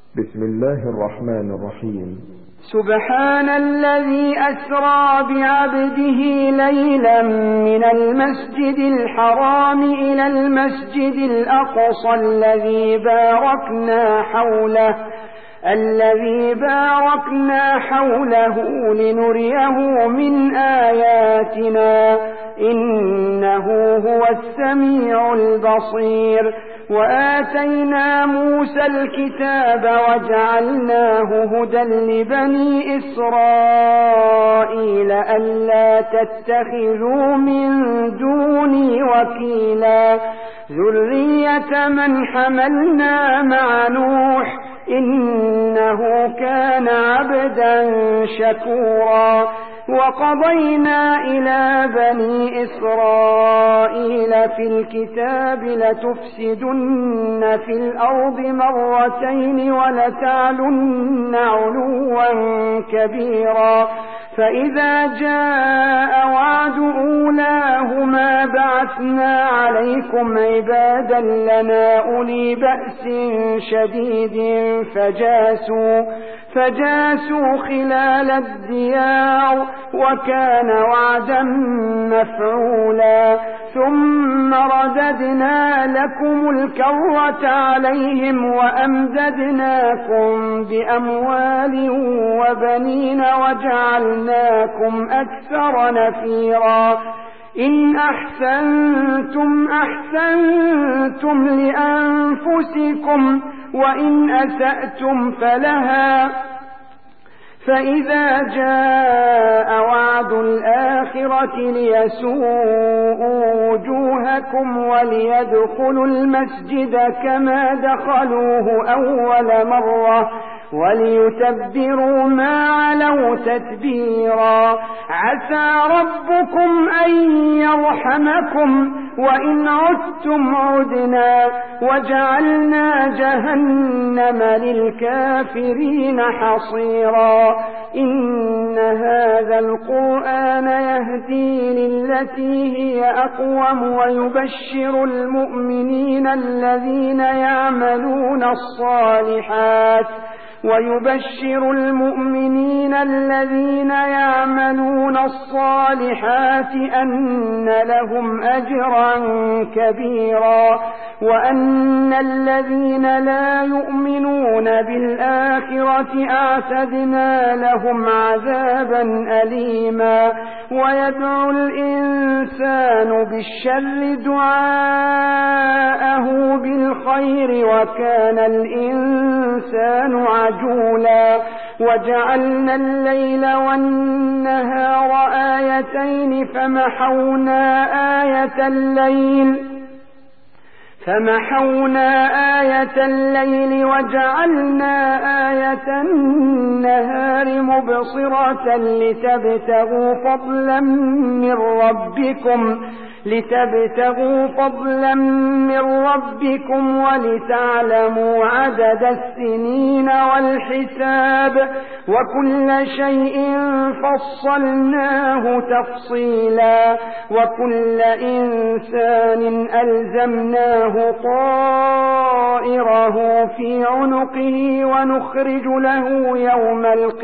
بسم الله الرحمن الرحيم. سبحان الذي أسرى بعبده ليلا من المسجد الحرام إلى المسجد الأقصى الذي باركنا حوله لنريه من آياتنا إنه هو السميع البصير. وآتينا موسى الكتاب وجعلناه هدى لبني إسرائيل ألا تتخذوا من دوني وكيلا ذرية من حملنا مع نوح إنه كان عبدا شكورا. وقضينا إلى بني إسرائيل في الكتاب لتفسدن في الأرض مرتين ولتعلن علوا كبيرا. فإذا جاء وعد أولاهما بعثنا عليكم عبادا لنا أولي بأس شديد فجاسوا خلال الديار وكان وعدا مفعولا. ثم رددنا لكم الكرة عليهم وأمددناكم بأموال وبنين وجعلناكم أكثر نفيرا. إن أحسنتم لأنفسكم وإن أسأتم فلها. فإذا جاء وعد الآخرة ليسوءوا وجوهكم وليدخلوا المسجد كما دخلوه أول مرة وليتبروا ما علوا تتبيرا. عسى ربكم أن يرحمكم وإن عدتم عدنا وجعلنا جهنم للكافرين حصيرا. إن هذا القرآن يهدي للتي هي أقوم ويبشر المؤمنين الذين يعملون الصالحات أن لهم أجرا كبيرا. وأن الذين لا يؤمنون بالآخرة أعتدنا لهم عذابا أليما. ويدعو الإنسان بالشر دعاءه بالخير وكان الإنسان عجولا. وجعلنا الليل والنهار آيتين فمحونا آية الليل وجعلنا آية النهار مبصرة لتبتغوا فضلا من ربكم ولتعلموا عدد السنين والحساب وكل شيء فصلناه تفصيلا. وكل إنسان ألزمناه طائره في عنقه ونخرج له يوم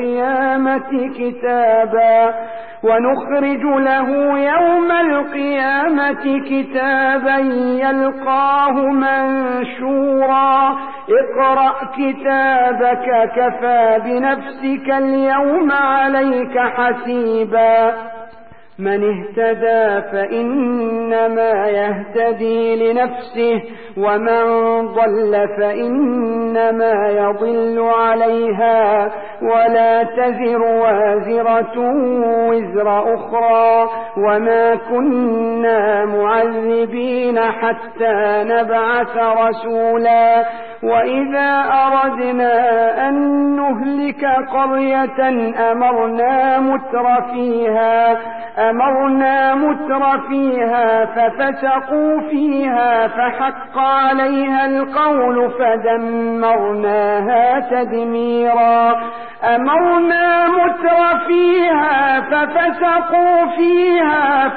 القيامة كتابا يلقاه منشورا. اقرأ كتابك كفى بنفسك اليوم عليك حسيبا. من اهتدى فإنما يهتدي لنفسه ومن ضل فإنما يضل عليها ولا تزر وازرة وزر أخرى وما كنا معذبين حتى نبعث رسولا. وإذا أردنا أن نهلك قرية أمرنا متر فيها ففسقوا فيها فحق عليها القول فدمرناها تدميرا. أمرنا متر فيها ففسقوا فيها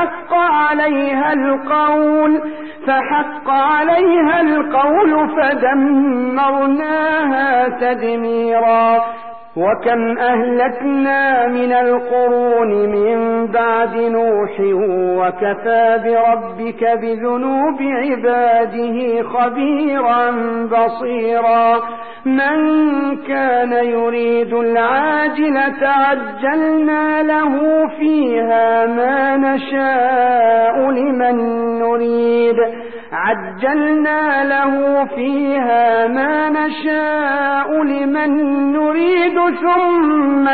فحق عليها القول فدمرناها تدميرا. وكم أهلكنا من القرون من بعد نوح وكفى بربك بذنوب عباده خبيرا بصيرا. من كان يريد العاجلة عجلنا له فيها ما نشاء لمن نريد ثم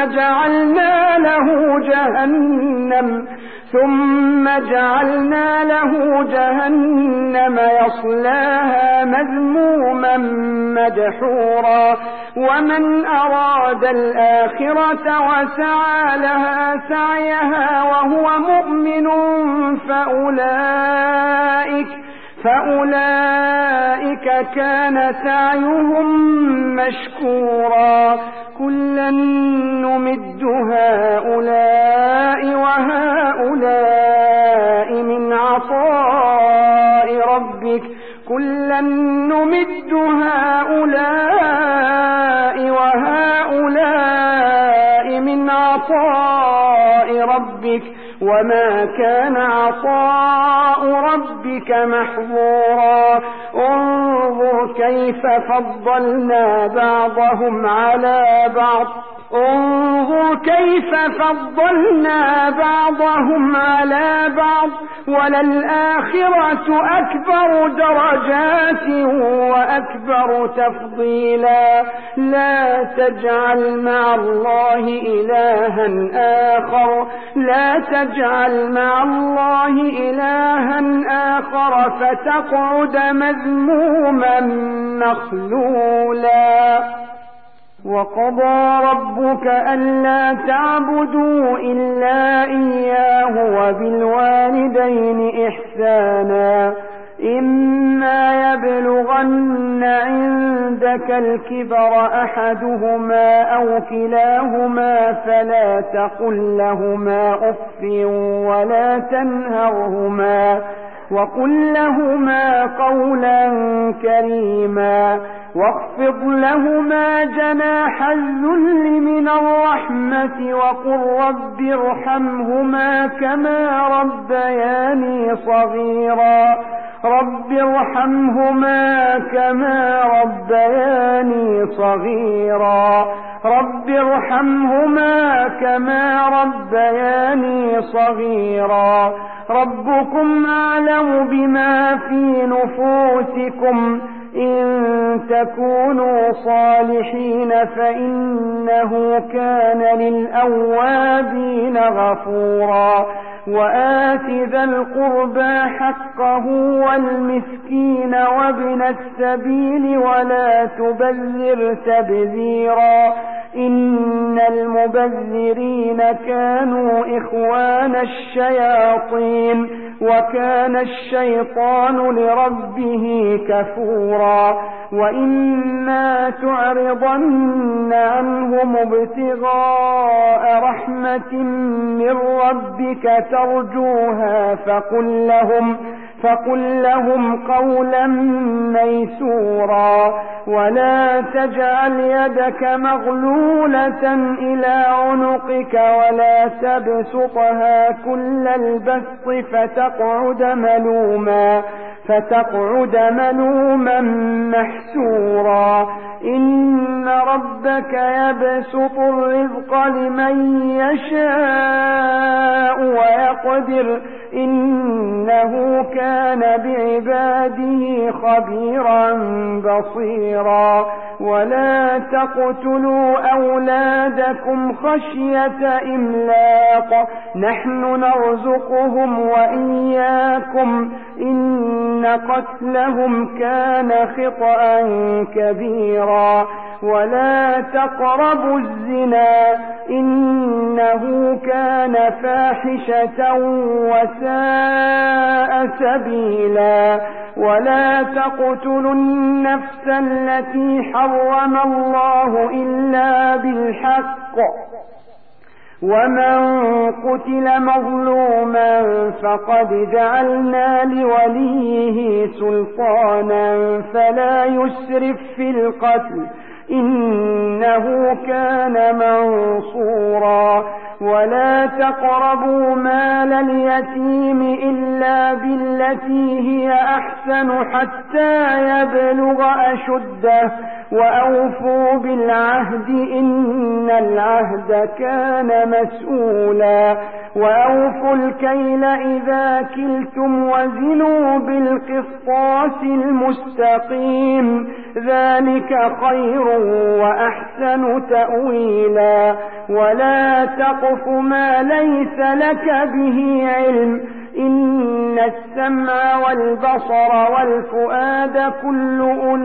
جعلنا له جهنم يصلاها مذموما مدحورا. ومن أراد الآخرة وسعى لها سعيها وهو مؤمن فأولئك كان سعيهم مشكورا. كلا نمد هؤلاء وهؤلاء من عطاء ربك وما كان عطاء ربك محظورا. انظر كيف فضلنا بعضهم على بعض وللآخرة أكبر درجات وأكبر تفضيلا. لا تجعل مع الله إلها آخر فتقعد مذموما مخذولا. وقضى ربك ألا تعبدوا إلا إياه وبالوالدين إحسانا. إما يبلغن عندك الكبر أحدهما أو كلاهما فلا تقل لهما أف ولا تنهرهما وقل لهما قولا كريما. واخفض لهما جناح الذل من الرحمة وقل رب ارحمهما كما ربياني صغيرا. ربكم أعلم بما في نفوسكم إن تكونوا صالحين فإنه كان للأوابين غفورا. وآت ذا القربى حقه والمسكين وابن السبيل ولا تبذر تبذيرا. إن المبذرين كانوا إخوان الشياطين وكان الشيطان لربه كفورا. وإما تعرضن عنهم ابتغاء رحمة من ربك ترجوها فقل لهم قولا ميسورا. ولا تجعل يدك مغلولة إلى عنقك ولا تبسطها كل البسط فتقعد ملوما محسورا. إن ربك يبسط الرزق لمن يشاء ويقدر إنه كان بعباده خبيرا بصيرا. ولا تقتلوا أولادكم خشية إملاق نحن نرزقهم وإياكم إن قتلهم كان خطأ كبيرا. ولا تقربوا الزنا إنه كان فاحشة وساء سبيلا. ولا تقتلوا النفس التي حرم الله إلا بالحق ومن قتل مظلوما فقد جعلنا لوليه سلطانا فلا يسرف في القتل إنه كان منصورا ولا تقربوا مال اليتيم إلا بالتي هي أحسن حتى يبلغ أشده وأوفوا بالعهد إن العهد كان مسؤولا وأوفوا الكيل إذا كلتم وزنوا بالقسطاس المستقيم ذلك خير وأحسن تأويلا ولا تقف ما ليس لك به علم إن السمع والبصر والفؤاد كل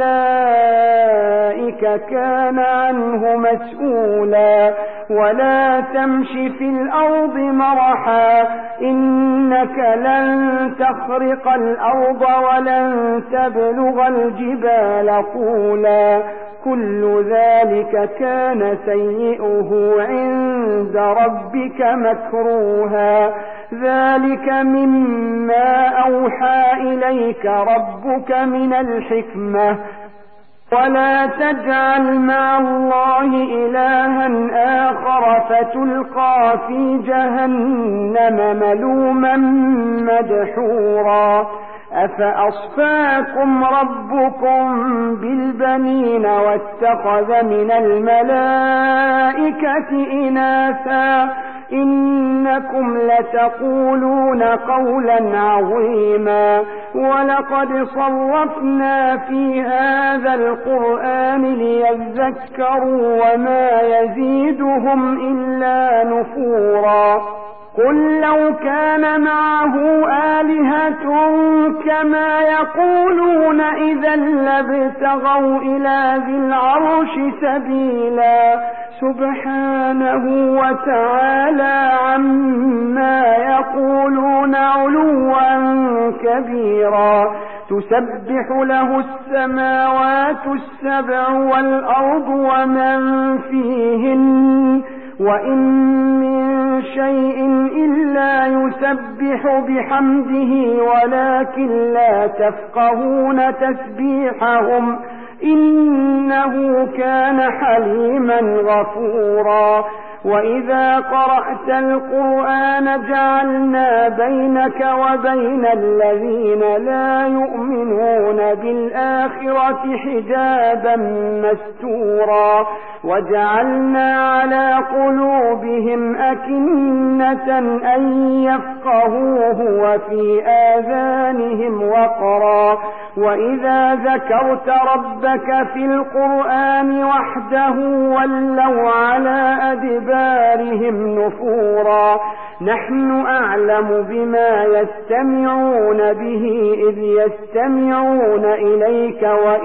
أولئك كان عنه مسؤولا ولا تمش في الأرض مرحا إنك لن تخرق الأرض ولن تبلغ الجبال طولا كل ذلك كان سيئه عند ربك مكروها ذلك مما أوحى إليك ربك من الحكمة ولا تجعل مع الله إلها آخر فتلقى في جهنم ملوما مدحورا أفأصفاكم ربكم بالبنين واتخذ من الملائكة إناثا إنكم لتقولون قولا عظيما ولقد صرفنا في هذا القرآن ليذكروا وما يزيدهم إلا نفورا قل لو كان معه آلهة كما يقولون إذا لابتغوا إلى ذي العرش سبيلا سبحانه وتعالى عما يقولون علوا كبيرا تسبح له السماوات السبع والأرض ومن فيهن وإن من شيء إلا يسبح بحمده ولكن لا تفقهون تسبيحهم إنه كان حليما غفورا وإذا قرأت القرآن جعلنا بينك وبين الذين لا يؤمنون بالآخرة حجابا مستورا وجعلنا على قلوبهم أكنة أن يفقهوه وفي آذانهم وقرا وإذا ذكرت ربك في القرآن وحده ولوا على أدبارهم نفورا نحن أعلم بما يستمعون به إذ يستمعون إليك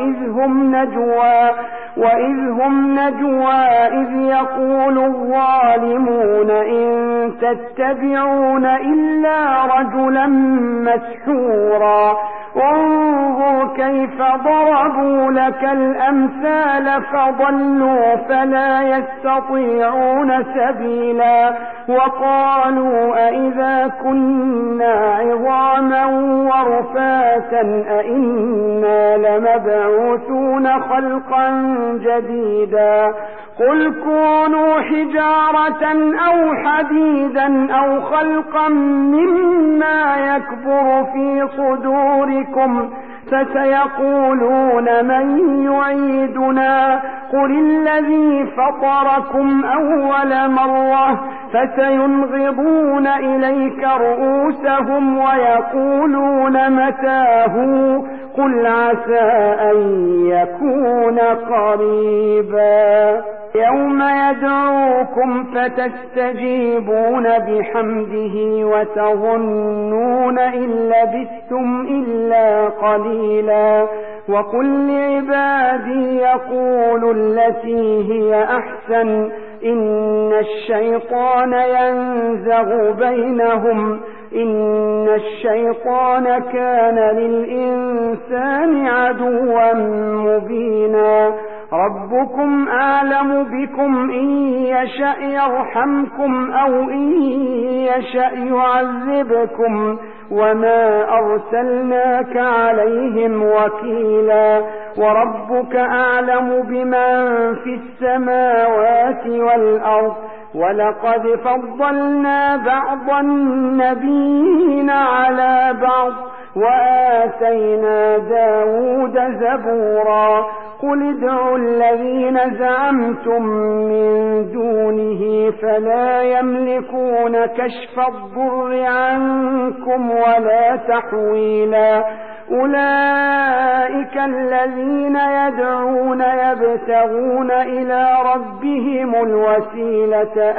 وإذ هم نجوى إذ يقول الظالمون إن تتبعون إلا رجلا مسحورا انظر كيف ضربوا لك الأمثال فضلوا فلا يستطيعون سبيلا وقالوا أئذا كنا عظاما ورفاتا أئنا لمبعوثون خلقا جديدا قل كونوا حجارة أو حديدا أو خلقا مما يكبر في صدوركم فسيقولون من يعيدنا قل الذي فطركم أول مرة فسينغضون إليك رؤوسهم ويقولون متاه قل عسى أن يكون قريبا يوم يدعوكم فتستجيبون بحمده وتظنون إن لبثتم إلا قليلا وقل لعبادي يقولوا التي هي أحسن إن الشيطان ينزغ بينهم إن الشيطان كان للإنسان عدوا مبينا ربكم أعلم بكم إن يشأ يرحمكم أو إن يشأ يعذبكم وما أرسلناك عليهم وكيلا وربك أعلم بمن في السماوات والأرض ولقد فضلنا بعض النبيين على بعض وآتينا داود زبورا قل ادعوا الذين زعمتم من دونه فلا يملكون كشف الضر عنكم ولا تحويلا أولئك الذين يدعون يبتغون إلى ربهم الوسيلة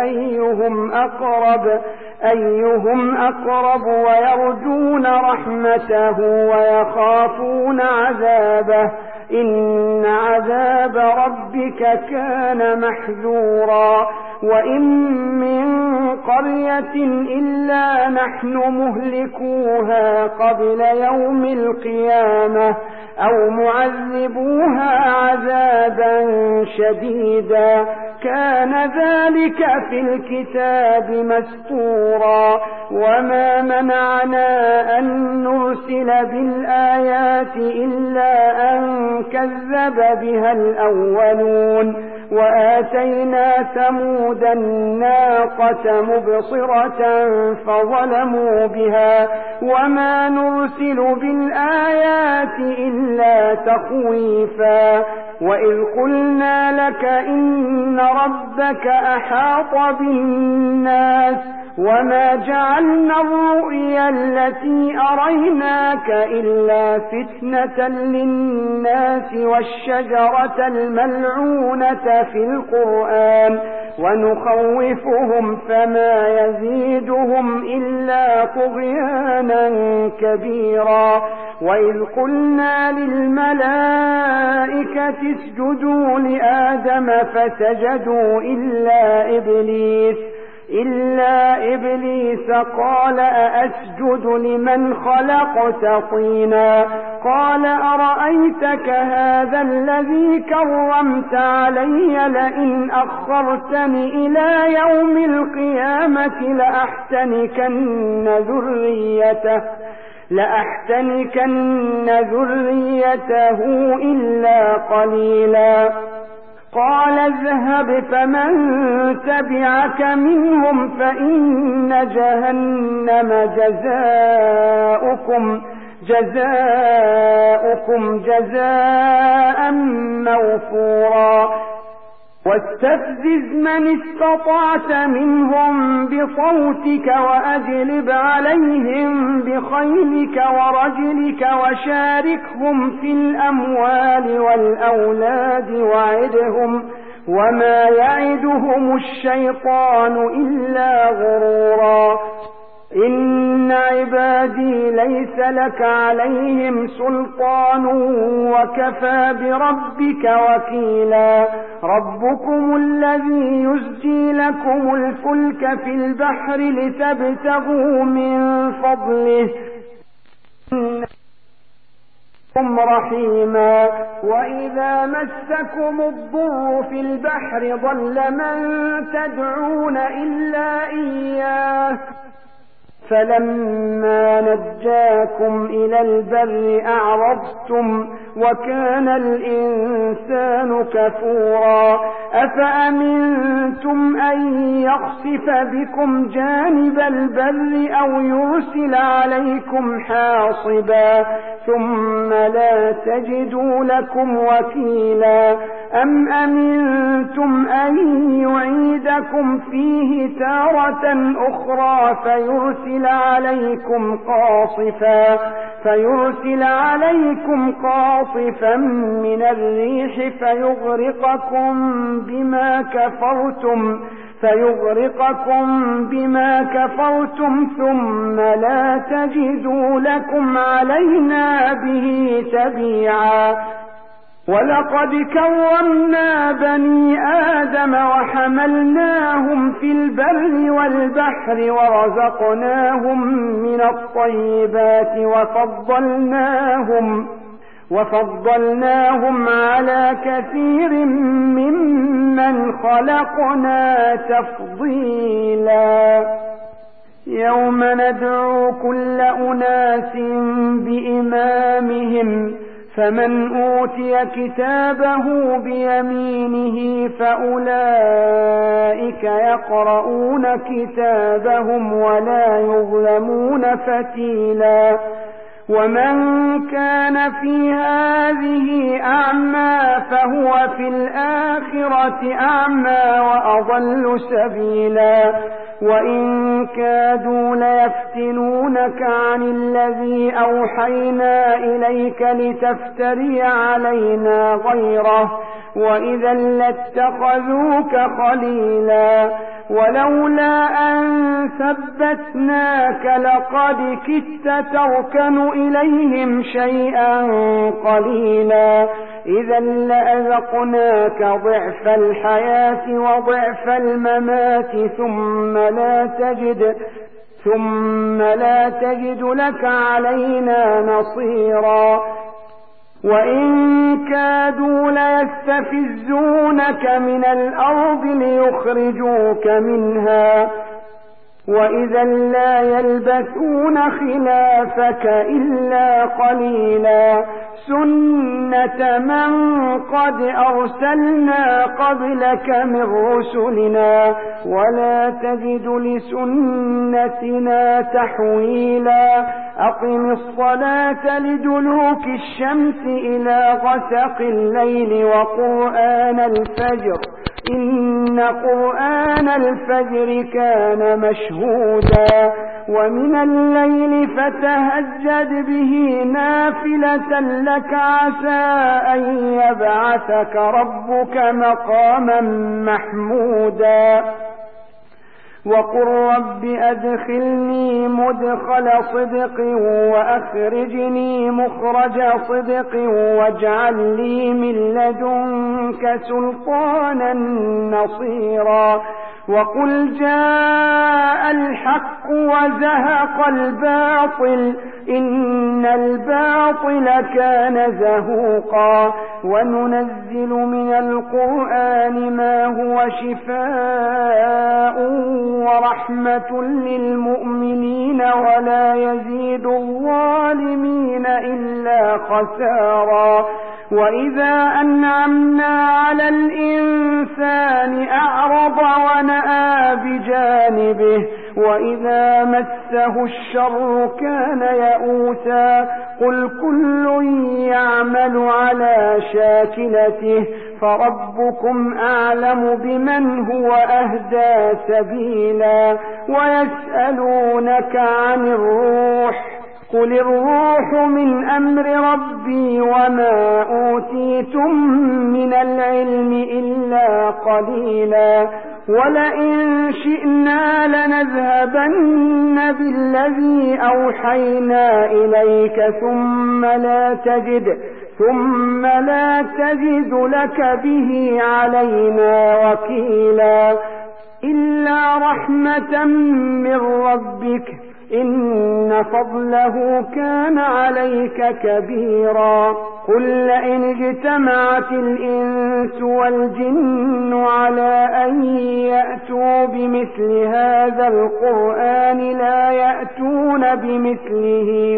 أيهم أقرب ويرجون رحمته ويخافون عذابه إن عذاب ربك كان محذورا وإن من قرية إلا نحن مهلكوها قبل يوم القيامة أو معذبوها عذابا شديدا كان ذلك في الكتاب مسطورا وما منعنا أن نرسل بالآيات إلا أن كذب بها الأولون وآتينا ثمود الناقة مبصرة فظلموا بها وما نرسل بالآيات إلا تخويفا وإذ قلنا لك إن ربك أحاط بالناس وما جعلنا الرؤيا التي أريناك إلا فتنة للناس والشجرة الملعونة في القرآن ونخوفهم فما يزيدهم إلا طغيانا كبيرا وإذ قلنا للملائكة اسجدوا لآدم فسجدوا إلا إبليس قال أأسجد لمن خلقت طينا قال أرأيتك هذا الذي كرمت علي لئن أخرتني إلى يوم القيامة لأحتنكن ذريته إلا قليلا قال اذهب فمن تبعك منهم فإن جهنم جزاؤكم جزاء موفورا واستفزز من استطعت منهم بصوتك وأجلب عليهم بخيلك ورجلك وشاركهم في الأموال والأولاد وعدهم وما يعدهم الشيطان إلا غرورا إن عبادي ليس لك عليهم سلطان وكفى بربك وكيلا ربكم الذي يزجي لكم الفلك في البحر لتبتغوا من فضله رحيما وإذا مسكم الضر في البحر ضل من تدعون إلا إياه فلما نجاكم إلى البر أعرضتم وكان الإنسان كفورا أفأمنتم أن يخسف بكم جانب البر أو يرسل عليكم حاصبا ثم لا تجدوا لكم وكيلا أم أمنتم أن يعيدكم فيه تارة أخرى فيرسل عليكم قاصفا من الريح فيغرقكم بما كفرتم ثم لا تجدوا لكم علينا به تبيعا ولقد كرمنا بني آدم وحملناهم في البر والبحر ورزقناهم من الطيبات وفضلناهم على كثير ممن خلقنا تفضيلا. يوم ندعو كل أناس بإمامهم فمن أوتي كتابه بيمينه فأولئك يقرؤون كتابهم ولا يظلمون فتيلا. ومن كان في هذه أعمى فهو في الآخرة أعمى وأضل سبيلا. وإن كادوا ليفتنونك عن الذي أوحينا إليك لتفتري علينا غيره وإذا لاتخذوك خليلا. ولولا أن ثبتناك لقد كدت تركن إليهم شيئا قليلا. إذا لأذقناك ضعف الحياة وضعف الممات ثم لا تجد لك علينا نصيرا. وإن كادوا ليستفزونك من الأرض ليخرجوك منها وإذا لا يلبثون خلافك إلا قليلا. سنة من قد أرسلنا قبلك من رسلنا ولا تجد لسنتنا تحويلا. أقم الصلاة لدلوك الشمس إلى غسق الليل وقرآن الفجر إن قرآن الفجر كان مشهودا. ومن الليل فتهجد به نافلة لك عسى أن يبعثك ربك مقاما محمودا. وقل رب أدخلني مدخل صدق وأخرجني مخرج صدق واجعل لي من لدنك سلطانا نصيرا. وقل جاء الحق وزهق الباطل إن الباطل كان زهوقا. وننزل من القرآن ما هو شفاء ورحمة للمؤمنين ولا يزيد الظالمين إلا خسارا. وإذا أنعمنا على الإنسان أعرض ونأى بجانبه وإذا مسه الشر كان يئوسا. قل كل يعمل على شاكلته فربكم أعلم بمن هو أهدى سبيلا. ويسألونك عن الروح قل الروح من أمر ربي وما أوتيتم من العلم إلا قليلا. ولئن شئنا لنذهبن بالذي أوحينا إليك ثم لا تجد لك به علينا وكيلا. إلا رحمة من ربك إن فضله كان عليك كبيرا. قل لئن اجتمعت الإنس والجن على أن يأتوا بمثل هذا القرآن لا يأتون بمثله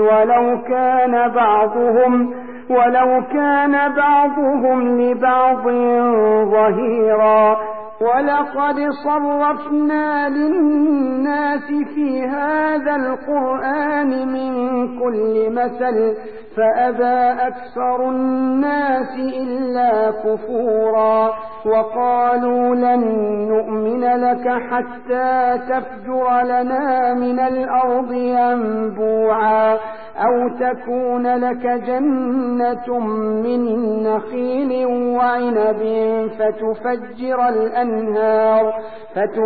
ولو كان بعضهم لبعض ظهيرا. ولقد صرفنا للناس في هذا القرآن من كل مثل فأبى أكثر الناس إلا كفورا. وقالوا لن نؤمن لك حتى تفجر لنا من الأرض ينبوعا أو تكون لك جنة من نخيل وعنب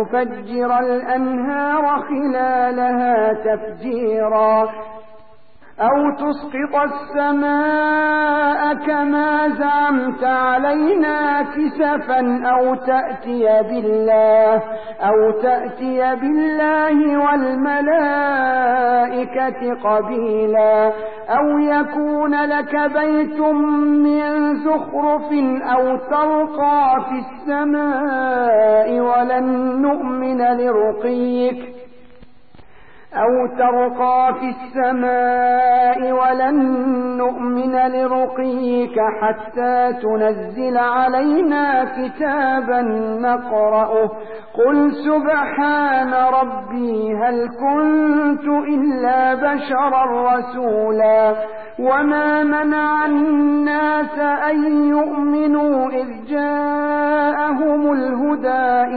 فتفجر الأنهار خلالها تفجيرا. أو تسقط السماء كما زعمت علينا كسفا أو تأتي بالله والملائكة قبيلا أو يكون لك بيت من زخرف أو ترقى في السماء ولن نؤمن لرقيك حتى تنزل علينا كتابا نقرأه قل سبحان ربي هل كنت إلا بشرا رسولا وما منع الناس أن يؤمنوا إذ جاءهم الهدى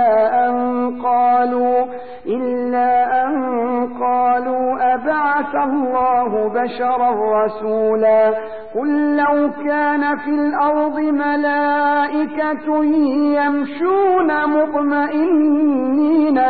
إلا أن قالوا أبعث الله بشرا رسولا قل لو كان في الأرض ملائكة يمشون مطمئنين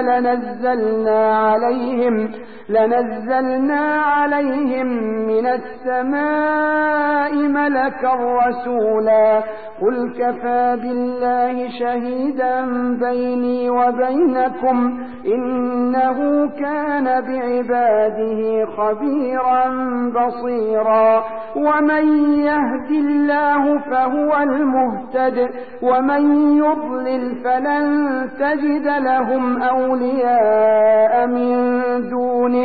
لنزلنا عليهم من السماء ملكا رسولا قل كفى بالله شهيدا بيني وبينكم إنه كان بعباده خبيرا بصيرا ومن يهد الله فهو المهتد ومن يضلل فلن تجد لهم أولياء من دونه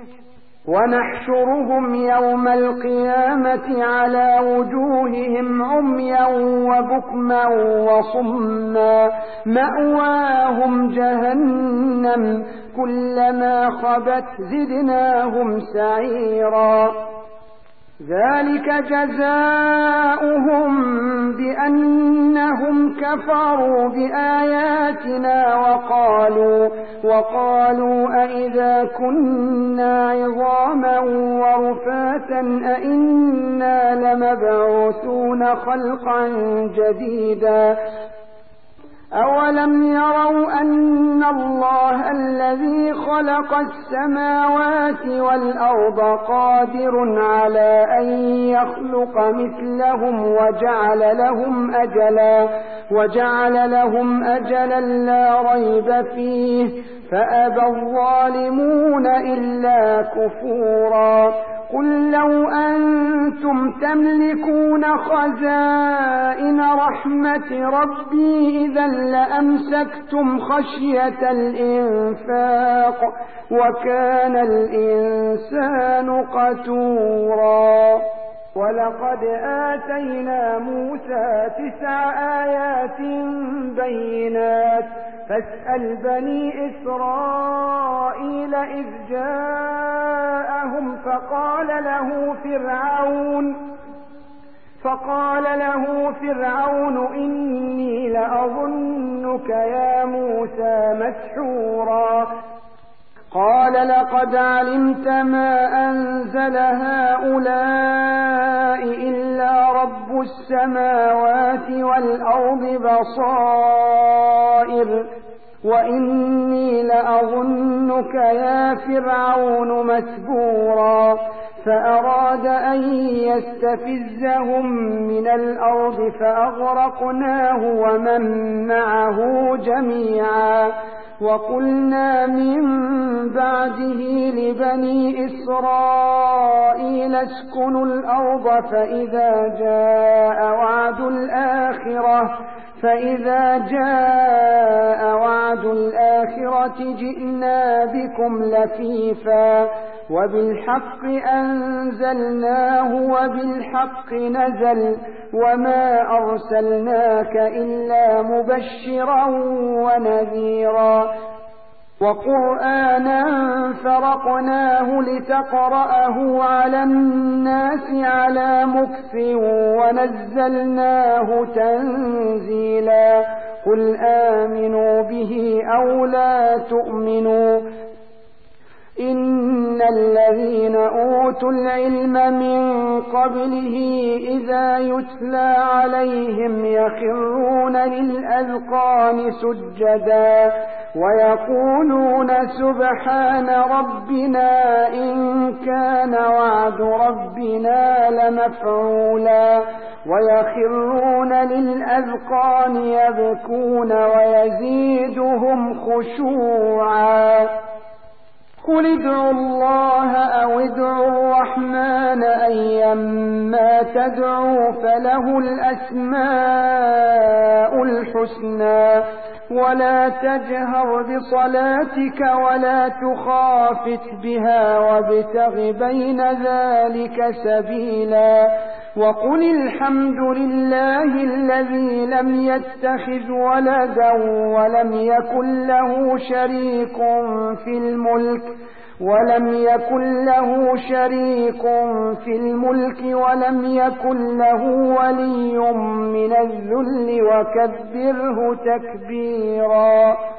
ونحشرهم يوم القيامة على وجوههم عميا وبكما وصما مأواهم جهنم كلما خبت زدناهم سعيرا ذلك جزاؤهم بأنهم كفروا بآياتنا وقالوا أئذا كنا عظاما ورفاتا أئنا لمبعوثون خلقا جديدا أولم يروا أن الله الذي خلق السماوات والأرض قادر على أن يخلق مثلهم وجعل لهم أجلا لا ريب فيه فأبى الظالمون إلا كفورا قل لو أنتم تملكون خزائن رحمة ربي إذا لأمسكتم خشية الإنفاق وكان الإنسان قتورا ولقد آتينا موسى 9 آيات بينات فاسأل بني إسرائيل إذ جاءهم فقال له فرعون إني لأظنك يا موسى مسحورا قال لقد علمت ما أنزل هؤلاء إلا رب السماوات والأرض بصائر وإني لأظنك يا فرعون مسبورا فأراد أن يستفزهم من الأرض فأغرقناه ومن معه جميعا وقلنا من بعده لبني إسرائيل اسكنوا الأرض فإذا جاء وعد الآخرة جئنا بكم لفيفا وبالحق أنزلناه وبالحق نزل وما أرسلناك إلا مبشرا ونذيرا وقرآنا فرقناه لتقرأه على الناس على مكث ونزلناه تنزيلا قل آمنوا به أو لا تؤمنوا إن الذين أوتوا العلم من قبله إذا يتلى عليهم يخرون للأذقان سجدا ويقولون سبحان ربنا إن كان وعد ربنا لمفعولا ويخرون للأذقان يبكون ويزيدهم خشوعا قل ادعوا الله أو ادعوا الرحمن أيما تدعوا فله الأسماء الحسنى ولا تجهر بصلاتك ولا تخافت بها وابتغ بين ذلك سبيلا وقل الحمد لله الذي لم يتخذ ولدا ولم يكن له شريك في الملك ولم يكن له ولي من الذل وكبره تكبيرا.